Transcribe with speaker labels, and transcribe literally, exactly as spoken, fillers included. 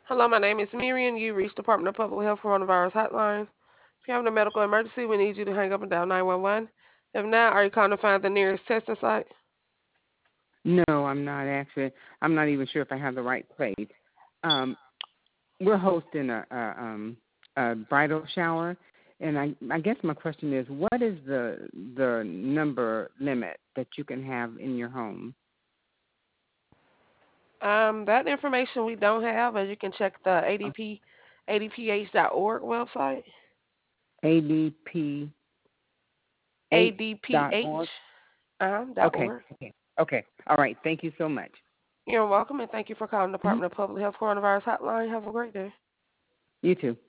Speaker 1: Hello, my name is Miriam. You reached Department of Public Health Coronavirus Hotline. If you're having a medical emergency, we need you to hang up and dial nine one one. If not, are you calling to find the nearest testing site?
Speaker 2: No, I'm not actually. I'm not even sure if I have the right place. Um, we're hosting a, a, um, a bridal shower, and I, I guess my question is, what is the the number limit that you can have in your home?
Speaker 1: Um, that information we don't have, as you can check the A D P, A D P H dot org website.
Speaker 2: A D P H dot
Speaker 1: A D P H
Speaker 2: org.
Speaker 1: uh, dot
Speaker 2: Okay,
Speaker 1: org.
Speaker 2: okay, okay. All right. Thank you so much.
Speaker 1: You're welcome, and thank you for calling the
Speaker 2: Hmm.
Speaker 1: Department of Public Health Coronavirus Hotline. Have a great day.
Speaker 2: You too.